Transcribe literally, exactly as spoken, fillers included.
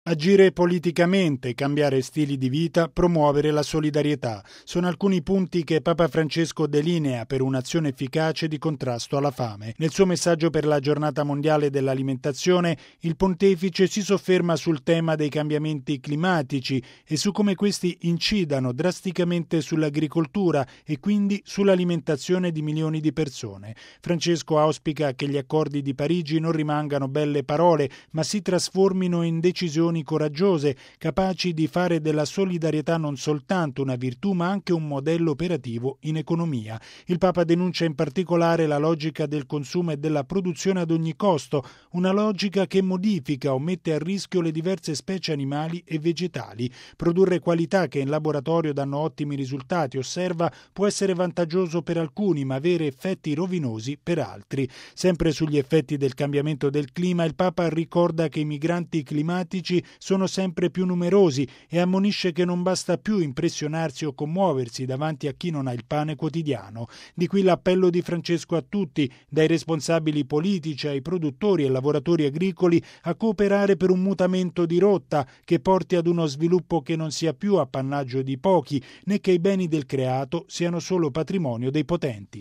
Agire politicamente, cambiare stili di vita, promuovere la solidarietà. Sono alcuni punti che Papa Francesco delinea per un'azione efficace di contrasto alla fame. Nel suo messaggio per la Giornata Mondiale dell'Alimentazione, il Pontefice si sofferma sul tema dei cambiamenti climatici e su come questi incidano drasticamente sull'agricoltura e quindi sull'alimentazione di milioni di persone. Francesco auspica che gli accordi di Parigi non rimangano belle parole, ma si trasformino in decisioni coraggiose, capaci di fare della solidarietà non soltanto una virtù ma anche un modello operativo in economia. Il Papa denuncia in particolare la logica del consumo e della produzione ad ogni costo, una logica che modifica o mette a rischio le diverse specie animali e vegetali. Produrre qualità che in laboratorio danno ottimi risultati, osserva, può essere vantaggioso per alcuni ma avere effetti rovinosi per altri. Sempre sugli effetti del cambiamento del clima, il Papa ricorda che i migranti climatici sono sempre più numerosi e ammonisce che non basta più impressionarsi o commuoversi davanti a chi non ha il pane quotidiano. Di qui l'appello di Francesco a tutti, dai responsabili politici ai produttori e lavoratori agricoli, a cooperare per un mutamento di rotta che porti ad uno sviluppo che non sia più appannaggio di pochi, né che i beni del creato siano solo patrimonio dei potenti.